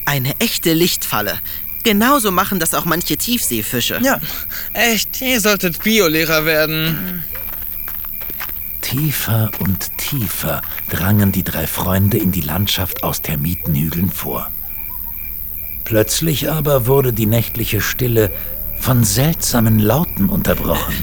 Eine echte Lichtfalle. Genauso machen das auch manche Tiefseefische. Ja, echt, ihr solltet Biolehrer werden. Tiefer und tiefer drangen die 3 Freunde in die Landschaft aus Termitenhügeln vor. Plötzlich aber wurde die nächtliche Stille von seltsamen Lauten unterbrochen.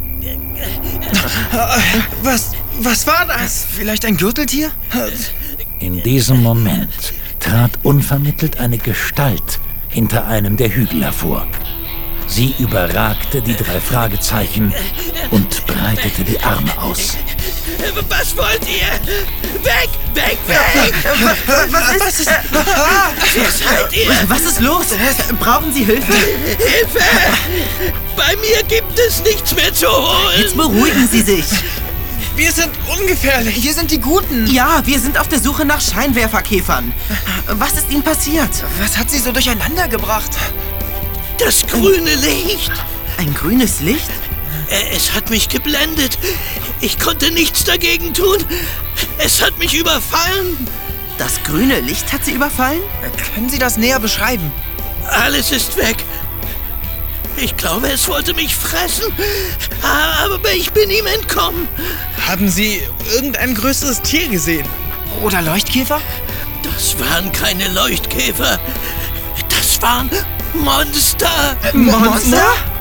Was war das? Vielleicht ein Gürteltier? In diesem Moment trat unvermittelt eine Gestalt hinter einem der Hügel hervor. Sie überragte die 3 Fragezeichen und breitete die Arme aus. Was wollt ihr? Weg, weg, weg! Was ist? Wer seid ihr? Was ist los? Brauchen Sie Hilfe? Hilfe! Bei mir gibt es nichts mehr zu holen! Jetzt beruhigen Sie sich. Wir sind ungefährlich. Wir sind die Guten. Ja, wir sind auf der Suche nach Scheinwerferkäfern. Was ist ihnen passiert? Was hat sie so durcheinander gebracht? Das grüne Licht! Ein grünes Licht? Es hat mich geblendet. Ich konnte nichts dagegen tun. Es hat mich überfallen. Das grüne Licht hat Sie überfallen? Können Sie das näher beschreiben? Alles ist weg. Ich glaube, es wollte mich fressen. Aber ich bin ihm entkommen. Haben Sie irgendein größeres Tier gesehen? Oder Leuchtkäfer? Das waren keine Leuchtkäfer. Das waren Monster. Monster?